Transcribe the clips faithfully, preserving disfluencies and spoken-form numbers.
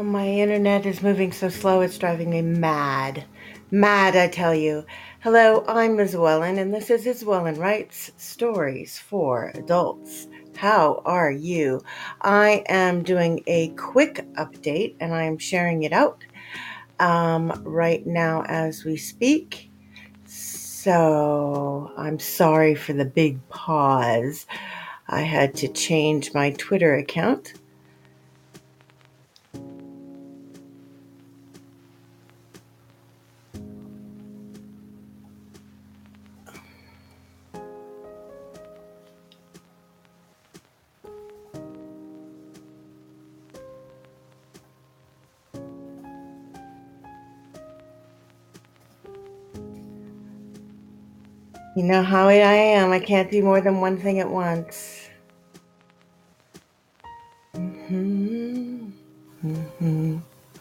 Oh, my internet is moving so slow, it's driving me mad. Mad, I tell you. Hello, I'm Liz Wellen, and this is Liz Wellen Writes Stories for Adults. How are you? I am doing a quick update, and I am sharing it out um, right now as we speak. So I'm sorry for the big pause. I had to change my Twitter account. You know how I am. I can't do more than one thing at once. Mm-hmm. Mm-hmm.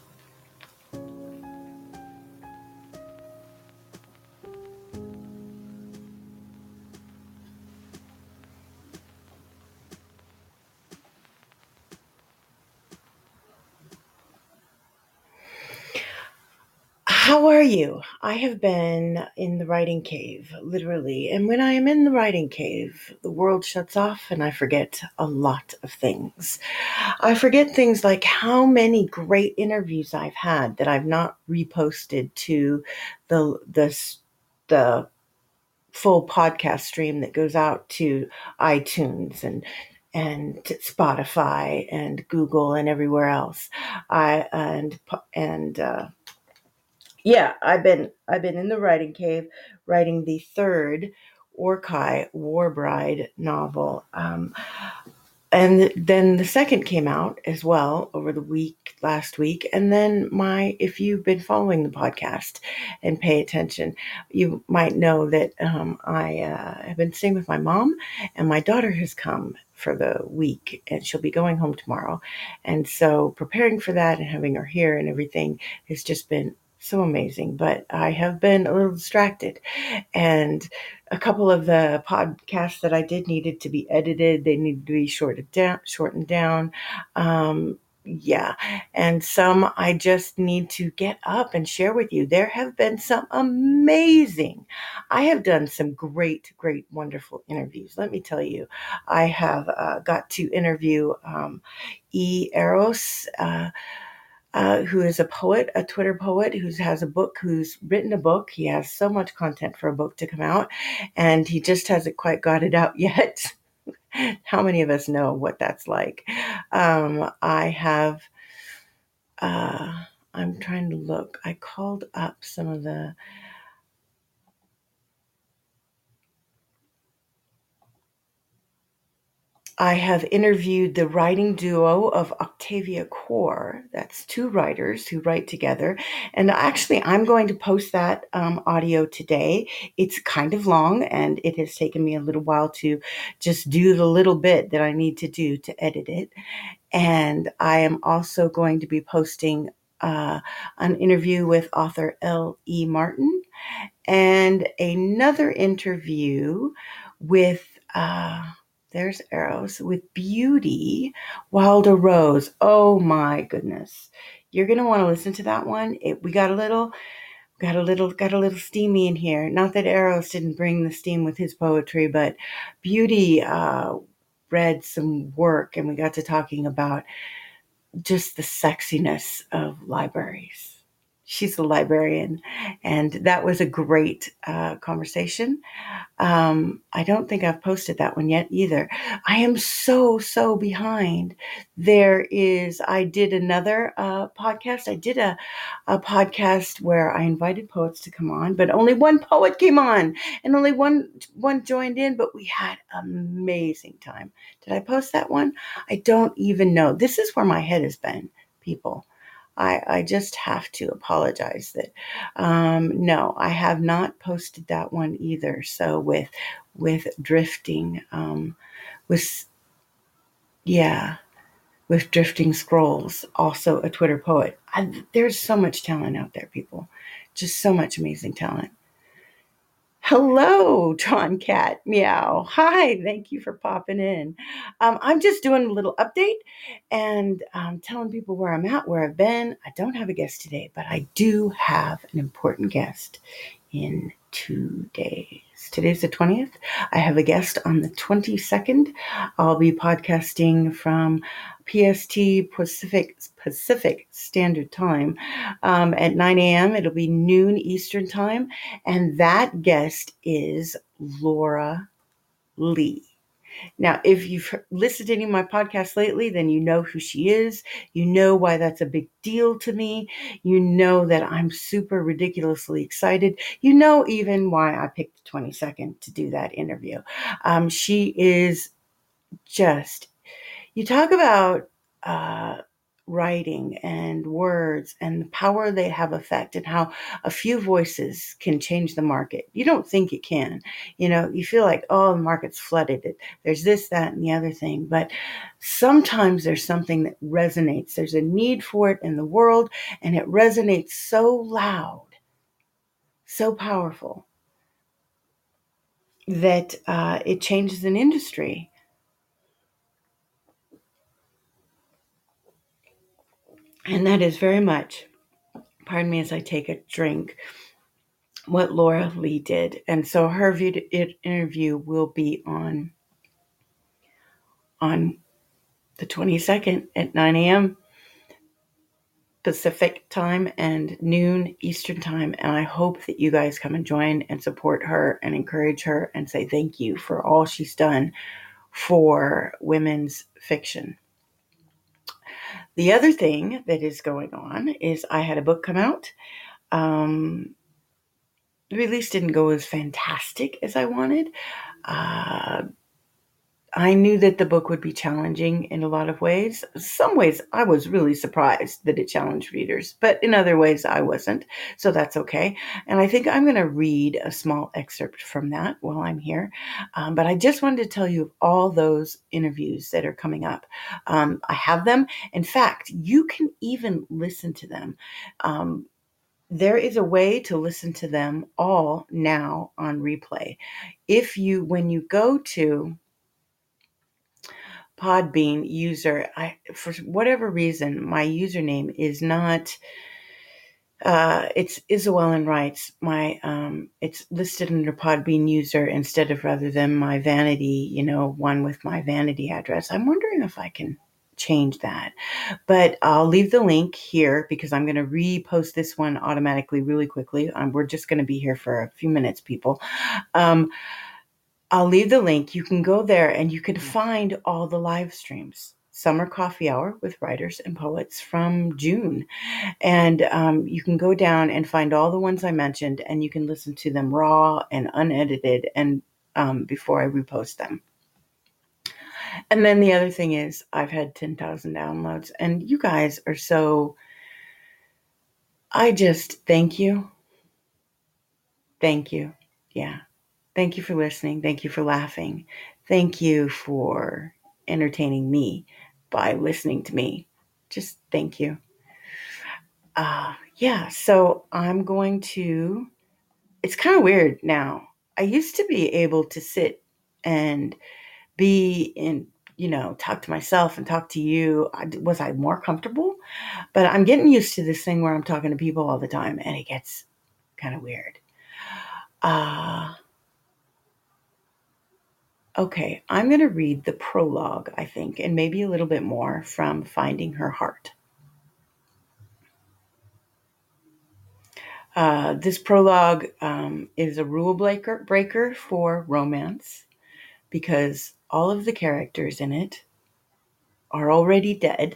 How are you? I have been in the writing cave, literally. And when I am in the writing cave, the world shuts off and I forget a lot of things. I forget things like how many great interviews I've had that I've not reposted to the the the full podcast stream that goes out to iTunes and and Spotify and Google and everywhere else. I and and uh, yeah, I've been I've been in the writing cave writing the third Orkai War Bride novel. Um, and then the second came out as well over the week last week. And then my if you've been following the podcast and pay attention, you might know that um, I uh, have been staying with my mom, and my daughter has come for the week, and she'll be going home tomorrow. And so preparing for that and having her here and everything has just been so amazing. But I have been a little distracted, and a couple of the podcasts that I did needed to be edited. They needed to be shortened down, shortened down. Um, yeah. And some I just need to get up and share with you. There have been some amazing, I have done some great, great, wonderful interviews. Let me tell you, I have uh, got to interview um, E. Eros. Uh, uh, who is a poet, a Twitter poet, who has a book, who's written a book. He has so much content for a book to come out, and he just hasn't quite got it out yet. How many of us know what that's like? Um, I have, uh, I'm trying to look. I called up some of the I have interviewed the writing duo of Octavia Core. That's two writers who write together. And actually, I'm going to post that um, audio today. It's kind of long, and it has taken me a little while to just do the little bit that I need to do to edit it. And I am also going to be posting uh, an interview with author L E. Martin and another interview with. Uh, there's Eros with Beauty Wilder Rose. Oh my goodness. You're going to want to listen to that one. It, we got a little got a little got a little steamy in here. Not that Eros didn't bring the steam with his poetry, but Beauty uh, read some work, and we got to talking about just the sexiness of libraries. She's a librarian, and that was a great uh, conversation. Um, I don't think I've posted that one yet either. I am so, so behind. There is, I did another uh, podcast. I did a, a podcast where I invited poets to come on, but only one poet came on and only one, one joined in, but we had amazing time. Did I post that one? I don't even know. This is where my head has been, people. I, I just have to apologize that um, no, I have not posted that one either. So with with drifting, um, with yeah, with drifting scrolls, also a Twitter poet. I, there's so much talent out there, people, just so much amazing talent. Hello, Tron Cat. Meow. Hi, thank you for popping in. Um, I'm just doing a little update and um, telling people where I'm at, where I've been. I don't have a guest today, but I do have an important guest in two days. Today's the twentieth. I have a guest on the twenty-second. I'll be podcasting from P S T Pacific Pacific Standard Time um, at nine a.m. It'll be noon Eastern Time, and that guest is Laura Lee. Now, if you've listened to any of my podcasts lately, then you know who she is. You know why that's a big deal to me. You know that I'm super ridiculously excited. You know even why I picked the twenty-second to do that interview. Um, she is just, you talk about uh, writing and words and the power they have effect and how a few voices can change the market. You don't think it can. You know, you feel like, oh, the market's flooded. There's this, that, and the other thing. But sometimes there's something that resonates. There's a need for it in the world, and it resonates so loud, so powerful, that uh, it changes an industry. And that is very much, pardon me as I take a drink, what Laura Lee did. And so her interview will be on on the twenty-second at nine a.m. Pacific time and noon Eastern time. And I hope that you guys come and join and support her and encourage her and say thank you for all she's done for women's fiction. The other thing that is going on is I had a book come out. Um, the release didn't go as fantastic as I wanted. Uh, I knew that the book would be challenging in a lot of ways. Some ways I was really surprised that it challenged readers, but in other ways I wasn't. So that's okay. And I think I'm going to read a small excerpt from that while I'm here. Um, but I just wanted to tell you of all those interviews that are coming up. Um, I have them. In fact, you can even listen to them. Um, there is a way to listen to them all now on replay. If you, when you go to Podbean user, I, for whatever reason, my username is not, uh, it's Isabellen Writes. My, um, it's listed under Podbean user instead of rather than my vanity, you know, one with my vanity address. I'm wondering if I can change that, but I'll leave the link here because I'm going to repost this one automatically really quickly. Um, we're just going to be here for a few minutes, people. Um, I'll leave the link. You can go there and you can find all the live streams. Summer Coffee Hour with Writers and Poets from June. And um, you can go down and find all the ones I mentioned, and you can listen to them raw and unedited and um, before I repost them. And then the other thing is I've had ten thousand downloads, and you guys are so, I just thank you. Thank you. Yeah. Thank you for listening. Thank you for laughing. Thank you for entertaining me by listening to me. Just thank you. Uh, yeah, so I'm going to, it's kind of weird now. I used to be able to sit and be in, you know, talk to myself and talk to you. I, was I more comfortable? But I'm getting used to this thing where I'm talking to people all the time, and it gets kind of weird. Uh, Okay, I'm going to read the prologue, I think, and maybe a little bit more from Finding Her Heart. Uh, this prologue um, is a rule breaker, breaker for romance because all of the characters in it are already dead,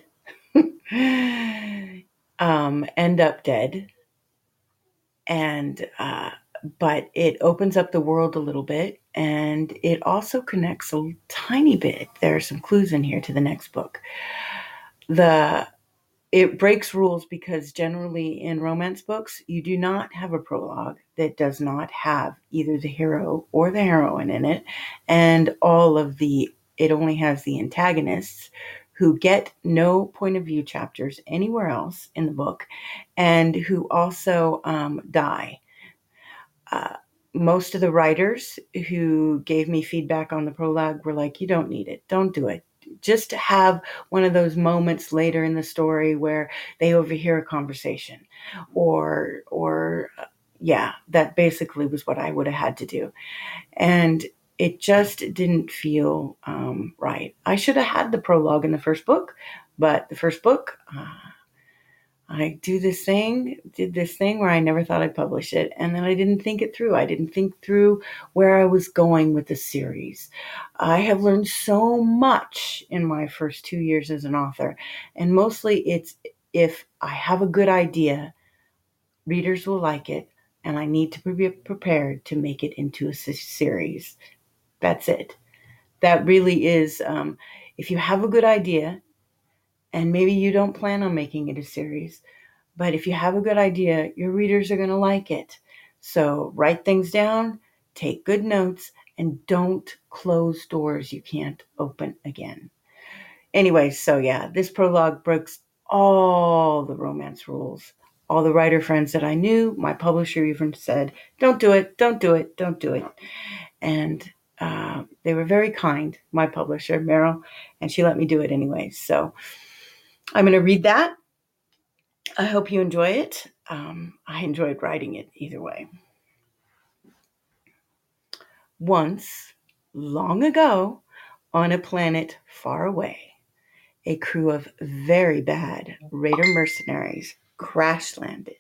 um, end up dead, and uh, but it opens up the world a little bit, and it also connects a tiny bit. There are some clues in here to the next book. The It breaks rules because generally in romance books, you do not have a prologue that does not have either the hero or the heroine in it, and all of the, it only has the antagonists who get no point of view chapters anywhere else in the book, and who also um, die. Uh, most of the writers who gave me feedback on the prologue were like, you don't need it. Don't do it. Just to have one of those moments later in the story where they overhear a conversation or, or, uh, yeah, that basically was what I would have had to do. And it just didn't feel um, right. I should have had the prologue in the first book, but the first book, uh, I do this thing, did this thing where I never thought I'd publish it, and then I didn't think it through. I didn't think through where I was going with the series. I have learned so much in my first two years as an author, and mostly it's if I have a good idea, readers will like it, and I need to be prepared to make it into a series. That's it. That really is, um, if you have a good idea, and maybe you don't plan on making it a series, but if you have a good idea, your readers are going to like it. So write things down, take good notes, and don't close doors you can't open again. Anyway, so yeah, this prologue breaks all the romance rules. All the writer friends that I knew, my publisher even said, don't do it, don't do it, don't do it. And uh, they were very kind, my publisher, Meryl, and she let me do it anyway. So I'm going to read that. I hope you enjoy it. Um, I enjoyed writing it either way. Once, long ago, on a planet far away, a crew of very bad raider mercenaries crash landed.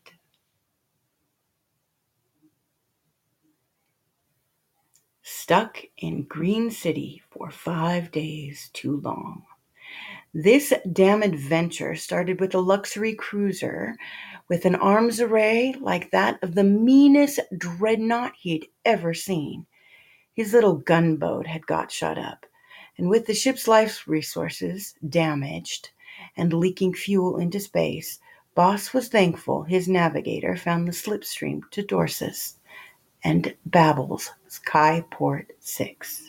Stuck in Green City for five days too long. This damn adventure started with a luxury cruiser with an arms array like that of the meanest dreadnought he'd ever seen. His little gunboat had got shot up, and with the ship's life resources damaged and leaking fuel into space, Boss was thankful his navigator found the slipstream to Dorsus and Babel's Skyport six.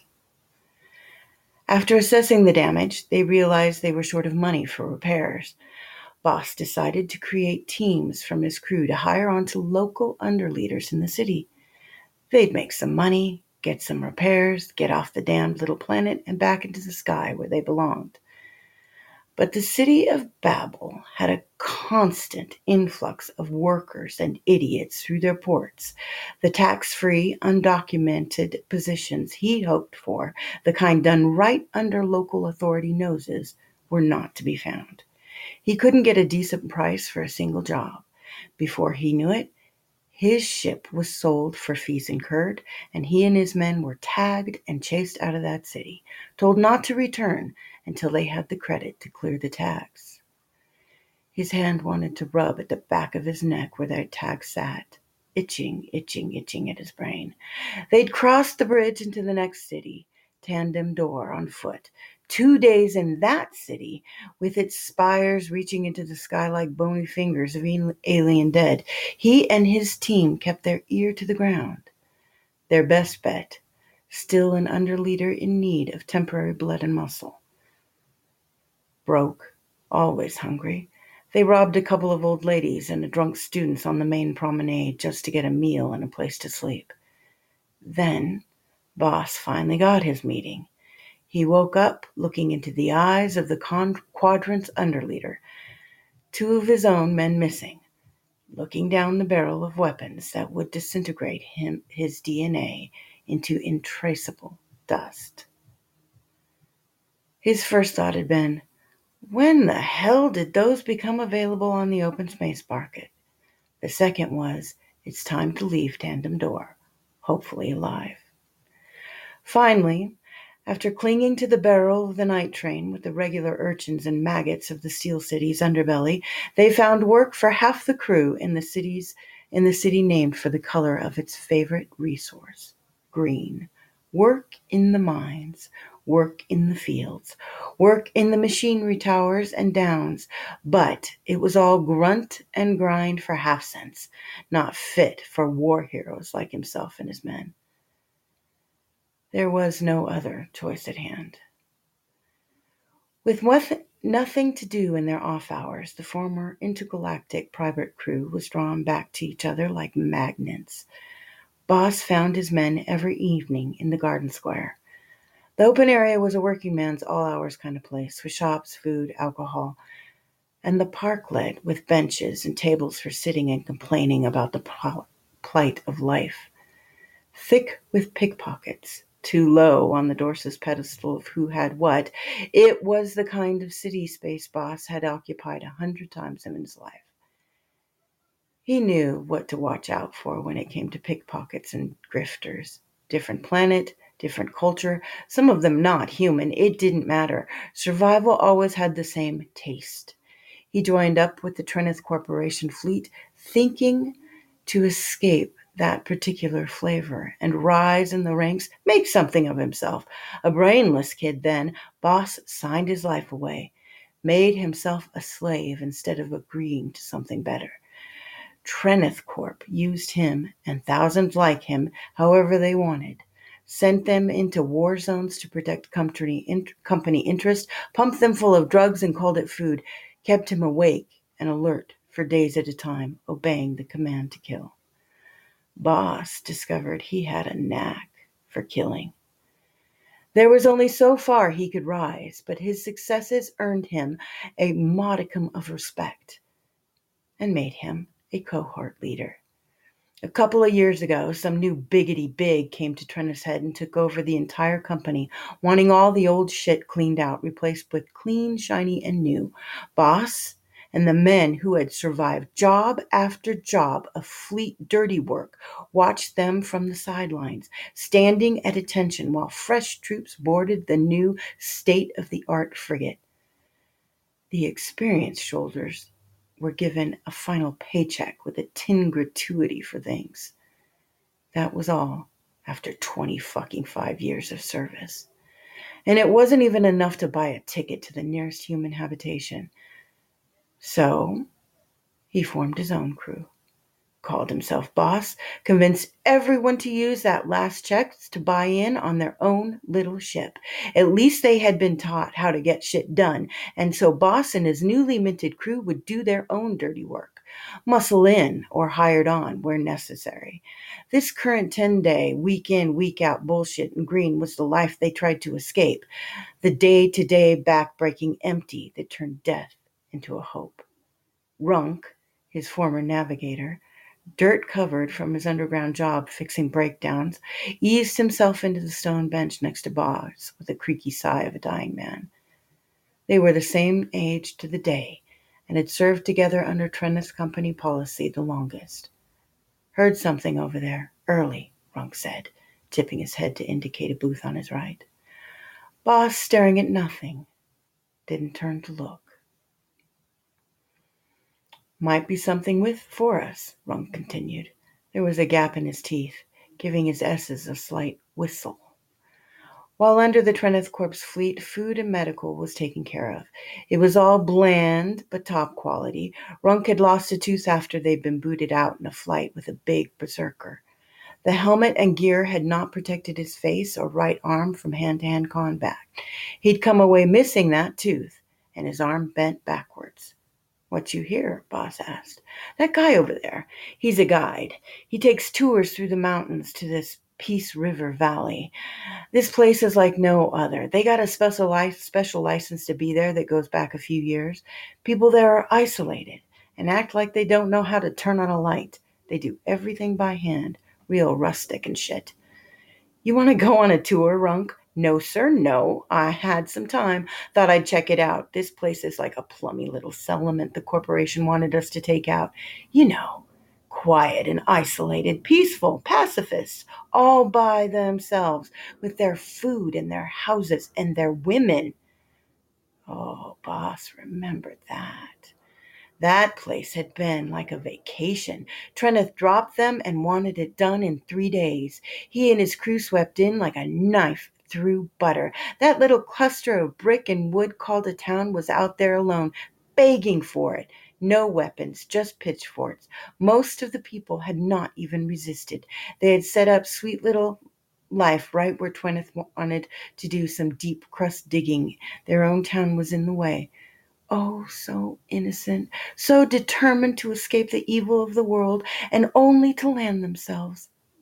After assessing the damage, they realized they were short of money for repairs. Boss decided to create teams from his crew to hire onto local underleaders in the city. They'd make some money, get some repairs, get off the damned little planet, and back into the sky where they belonged. But the city of Babel had a constant influx of workers and idiots through their ports. The tax-free, undocumented positions he'd hoped for, the kind done right under local authority noses, were not to be found. He couldn't get a decent price for a single job. Before he knew it, his ship was sold for fees incurred, and he and his men were tagged and chased out of that city, told not to return until they had the credit to clear the tags. His hand wanted to rub at the back of his neck where that tag sat, itching, itching, itching at his brain. They'd crossed the bridge into the next city, Tandem Door, on foot. Two days in that city, with its spires reaching into the sky like bony fingers of alien dead, he and his team kept their ear to the ground. Their best bet, still an underleader in need of temporary blood and muscle. Broke, always hungry, they robbed a couple of old ladies and a drunk students on the main promenade just to get a meal and a place to sleep. Then, Boss finally got his meeting. He woke up looking into the eyes of the con- quadrant's underleader, two of his own men missing, looking down the barrel of weapons that would disintegrate him, his D N A into intraceable dust. His first thought had been, when the hell did those become available on the open space market? The second was, it's time to leave Tandem Door, hopefully alive. Finally, after clinging to the barrel of the night train with the regular urchins and maggots of the Steel City's underbelly, they found work for half the crew in the city's in the city named for the color of its favorite resource, green. Work in the mines, work in the fields, work in the machinery towers and downs, but it was all grunt and grind for half cents, not fit for war heroes like himself and his men. There was no other choice at hand. With nothing to do in their off hours, the former intergalactic private crew was drawn back to each other like magnets. Boss found his men every evening in the garden square. The open area was a working man's all hours kind of place, with shops, food, alcohol, and the parklet with benches and tables for sitting and complaining about the plight of life. Thick with pickpockets, too low on the Dorse's pedestal of who had what, it was the kind of city space Boss had occupied a hundred times in his life. He knew what to watch out for when it came to pickpockets and grifters. Different planet, different culture, some of them not human, it didn't matter. Survival always had the same taste. He joined up with the Trenneth Corporation fleet, thinking to escape that particular flavor and rise in the ranks, make something of himself. A brainless kid then, Boss signed his life away, made himself a slave instead of agreeing to something better. Trenneth Corp used him and thousands like him however they wanted, sent them into war zones to protect company, in, company interest, pumped them full of drugs and called it food, kept him awake and alert for days at a time, obeying the command to kill. Boss discovered he had a knack for killing. There was only so far he could rise, but his successes earned him a modicum of respect and made him a cohort leader. A couple of years ago, some new biggity big came to Trenneth's head and took over the entire company, wanting all the old shit cleaned out, replaced with clean, shiny, and new. Boss and the men who had survived job after job of fleet dirty work watched them from the sidelines, standing at attention while fresh troops boarded the new state-of-the-art frigate. The experienced soldiers were given a final paycheck with a tin gratuity for things. That was all after twenty fucking five years of service. And it wasn't even enough to buy a ticket to the nearest human habitation. So he formed his own crew, called himself boss, convinced everyone to use that last check to buy in on their own little ship. At least they had been taught how to get shit done, and so boss and his newly minted crew would do their own dirty work, muscle in or hired on where necessary. This current ten-day, week-in, week-out bullshit in green was the life they tried to escape, the day-to-day back-breaking empty that turned death into a hope. Runk, his former navigator, dirt covered from his underground job fixing breakdowns, eased himself into the stone bench next to Boss with a creaky sigh of a dying man. They were the same age to the day and had served together under Trenneth's company policy the longest. Heard something over there, early, Runk said, tipping his head to indicate a booth on his right. Boss, staring at nothing, didn't turn to look. Might be something with for us, Runk continued. There was a gap in his teeth, giving his S's a slight whistle. While under the Trenneth Corp's fleet, food and medical was taken care of. It was all bland, but top quality. Runk had lost a tooth after they'd been booted out in a flight with a big berserker. The helmet and gear had not protected his face or right arm from hand-to-hand combat. He'd come away missing that tooth, and his arm bent backwards. What you hear? Boss asked. That guy over there, he's a guide. He takes tours through the mountains to this Peace River Valley. This place is like no other. They got a special, li- special license to be there that goes back a few years. People there are isolated and act like they don't know how to turn on a light. They do everything by hand, real rustic and shit. You want to go on a tour, Runk? No, sir, no. I had some time. Thought I'd check it out. This place is like a plummy little settlement the corporation wanted us to take out. You know, quiet and isolated, peaceful, pacifists, all by themselves, with their food and their houses and their women. Oh, boss, remember that. That place had been like a vacation. Trenneth dropped them and wanted it done in three days. He and his crew swept in like a knife through butter. That little cluster of brick and wood called a town was out there alone, begging for it. No weapons, just pitchforks. Most of the people had not even resisted. They had set up sweet little life right where Trenneth wanted to do some deep crust digging. Their own town was in the way. Oh, so innocent, so determined to escape the evil of the world and only to land themselves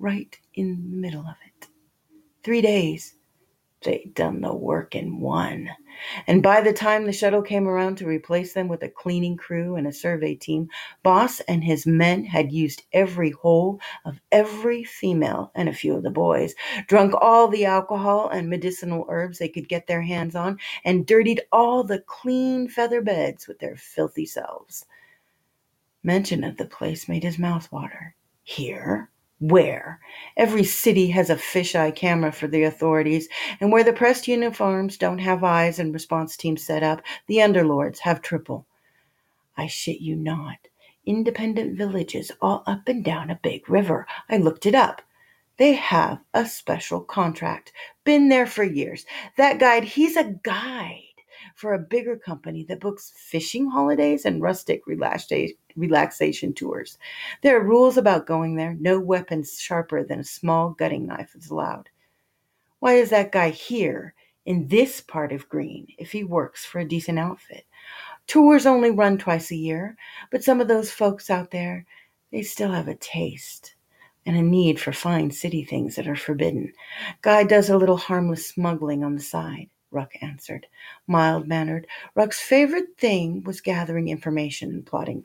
right in the middle of it. Three days. They'd done the work in one. And by the time the shuttle came around to replace them with a cleaning crew and a survey team, Boss and his men had used every hole of every female and a few of the boys, drunk all the alcohol and medicinal herbs they could get their hands on, and dirtied all the clean feather beds with their filthy selves. Mention of the place made his mouth water. Here? Where? Every city has a fisheye camera for the authorities, and where the pressed uniforms don't have eyes and response teams set up, the underlords have triple. I shit you not. Independent villages all up and down a big river. I looked it up. They have a special contract. Been there for years. That guide, he's a guide for a bigger company that books fishing holidays and rustic relaxation tours. There are rules about going there. No weapons sharper than a small gutting knife is allowed. Why is that guy here in this part of Green if he works for a decent outfit? Tours only run twice a year, but some of those folks out there, they still have a taste and a need for fine city things that are forbidden. Guy does a little harmless smuggling on the side, Ruck answered, mild-mannered. Ruck's favorite thing was gathering information and plotting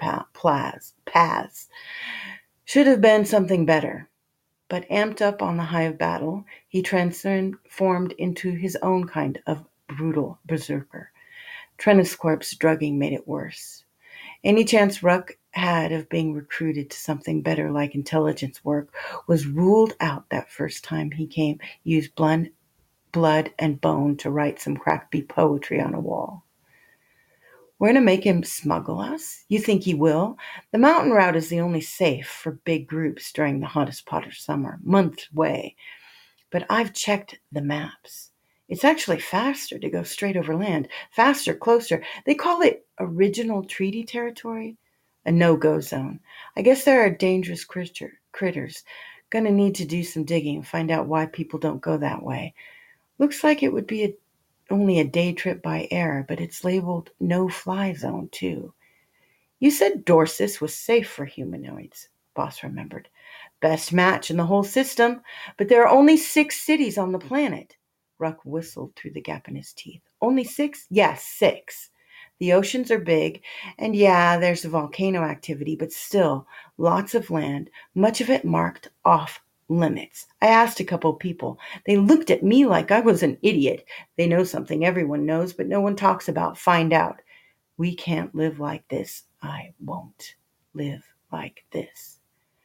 paths. Should have been something better. But amped up on the high of battle, he transformed into his own kind of brutal berserker. Trenniscorp's drugging made it worse. Any chance Ruck had of being recruited to something better like intelligence work was ruled out that first time he came, used blood, blood and bone to write some crappy poetry on a wall. We're going to make him smuggle us? You think he will? The mountain route is the only safe for big groups during the hottest part of summer, months away. But I've checked the maps. It's actually faster to go straight over land. Faster, closer. They call it original treaty territory, a no-go zone. I guess there are dangerous critter, critters. Gonna need to do some digging and find out why people don't go that way. Looks like it would be a, only a day trip by air, but it's labeled no-fly zone, too. You said Dorsus was safe for humanoids, Boss remembered. Best match in the whole system, but there are only six cities on the planet. Ruck whistled through the gap in his teeth. Only six? Yes, six. The oceans are big, and yeah, there's volcano activity, but still, lots of land, much of it marked off limits. I asked a couple of people. They looked at me like I was an idiot. They know something everyone knows, but no one talks about. Find out. We can't live like this. I won't live like this.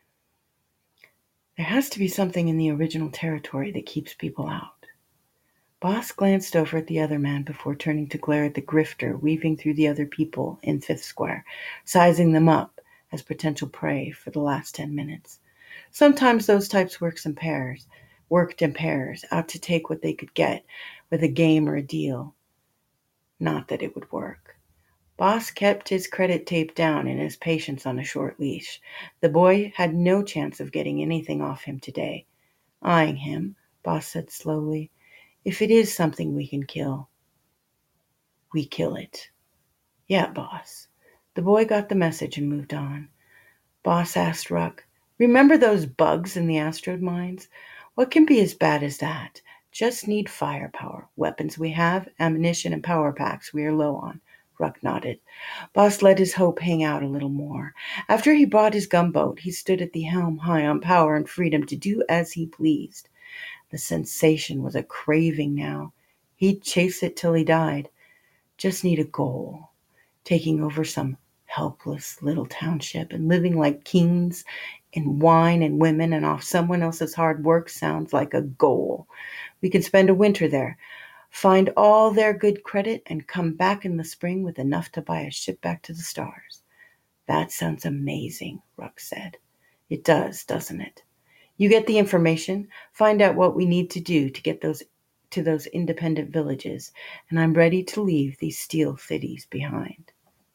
There has to be something in the original territory that keeps people out. Boss glanced over at the other man before turning to glare at the grifter weaving through the other people in Fifth Square, sizing them up as potential prey for the last ten minutes. Sometimes those types works in pairs, worked in pairs, out to take what they could get with a game or a deal. Not that it would work. Boss kept his credit tape down and his patience on a short leash. The boy had no chance of getting anything off him today. Eyeing him, Boss said slowly, if it is something we can kill, we kill it. Yeah, Boss. The boy got the message and moved on. Boss asked Ruck, remember those bugs in the asteroid mines? What can be as bad as that? Just need firepower. Weapons we have, ammunition and power packs we are low on. Ruck nodded. Boss let his hope hang out a little more. After he bought his gunboat, he stood at the helm high on power and freedom to do as he pleased. The sensation was a craving now. He'd chase it till he died. Just need a goal. Taking over some helpless little township and living like kings in wine and women and off someone else's hard work sounds like a goal. We can spend a winter there. Find all their good credit and come back in the spring with enough to buy a ship back to the stars. That sounds amazing, Ruck said. It does, doesn't it? You get the information, find out what we need to do to get those to those independent villages, and I'm ready to leave these steel cities behind.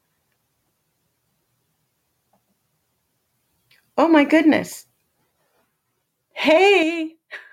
Oh my goodness. Hey!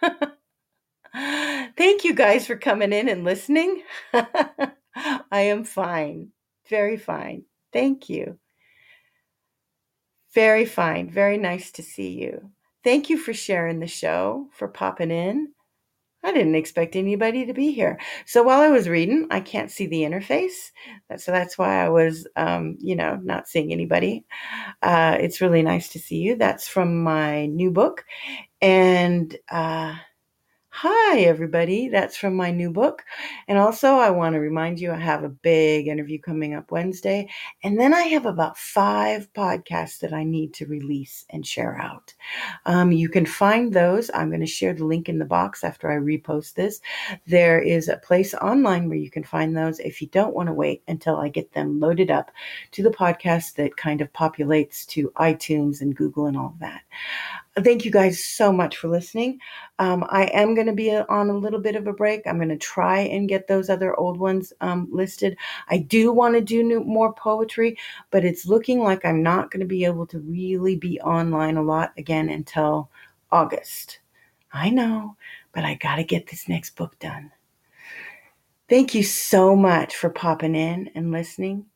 Thank you guys for coming in and listening. I am fine. Very fine. Thank you. Very fine. Very nice to see you. Thank you for sharing the show, for popping in. I didn't expect anybody to be here. So while I was reading, I can't see the interface. So that's why I was, um, you know, not seeing anybody. Uh, it's really nice to see you. That's from my new book. And uh, hi, everybody. That's from my new book. And also, I want to remind you I have a big interview coming up Wednesday. And then I have about five podcasts that I need to release and share out. Um, you can find those. I'm going to share the link in the box after I repost this. There is a place online where you can find those if you don't want to wait until I get them loaded up to the podcast that kind of populates to iTunes and Google and all of that. Thank you guys so much for listening. Um, I am going to be on a little bit of a break. I'm going to try and get those other old ones um, listed. I do want to do new, more poetry, but it's looking like I'm not going to be able to really be online a lot again until August. I know, but I got to get this next book done. Thank you so much for popping in and listening.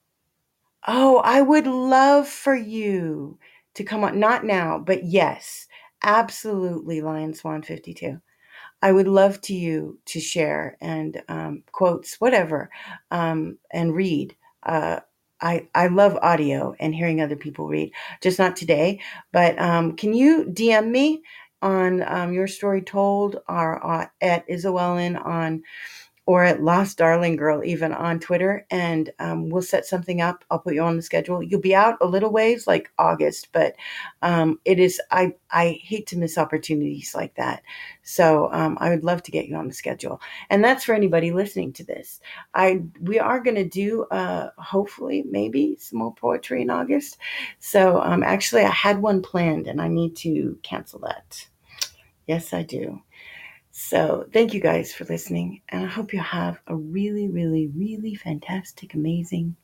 Oh, I would love for you to come on, not now, but yes, absolutely, Lion Swan fifty-two. I would love to you to share and um, quotes, whatever, um, and read. Uh, I I love audio and hearing other people read. Just not today, but um, can you D M me on um, Your Story Told or uh, at Isabellen on or at Lost Darling Girl, even on Twitter, and um, we'll set something up. I'll put you on the schedule. You'll be out a little ways, like August, but um, it is. I I hate to miss opportunities like that, so um, I would love to get you on the schedule. And that's for anybody listening to this. I we are going to do uh, hopefully maybe some more poetry in August. So um, actually, I had one planned, and I need to cancel that. Yes, I do. So thank you guys for listening, and I hope you have a really, really, really fantastic, amazing,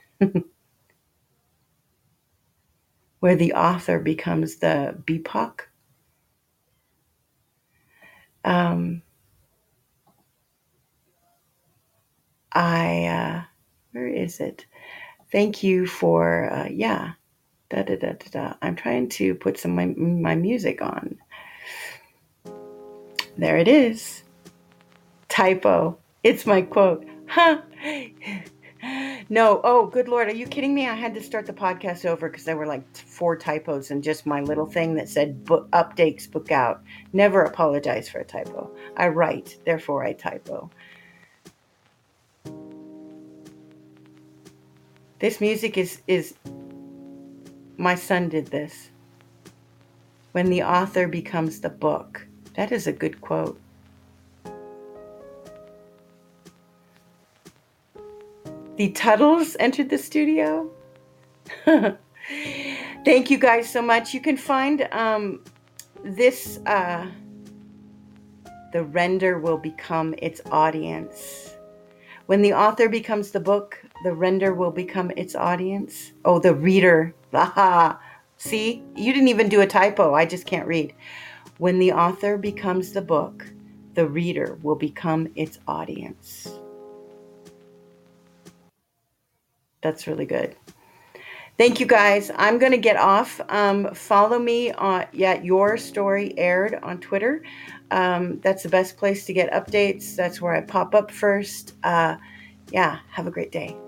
where the author becomes the B P O C. Um, I, uh, where is it? Thank you for, uh, yeah, da da da da da. I'm trying to put some of my, my music on. There it is. Typo. It's my quote. Huh. No. Oh, good Lord. Are you kidding me? I had to start the podcast over because there were like four typos in just my little thing that said book updates, book out. Never apologize for a typo. I write, therefore I typo. This music is, is, my son did this. When the author becomes the book. That is a good quote. The Tuttles entered the studio. Thank you guys so much. You can find um, this, uh, the render will become its audience. When the author becomes the book, the render will become its audience. Oh, the reader. Aha. See, you didn't even do a typo. I just can't read. When the author becomes the book, the reader will become its audience. That's really good. Thank you guys. I'm going to get off. Um, follow me on, yeah, Your Story Aired on Twitter. Um, that's the best place to get updates. That's where I pop up first. Uh, yeah, have a great day.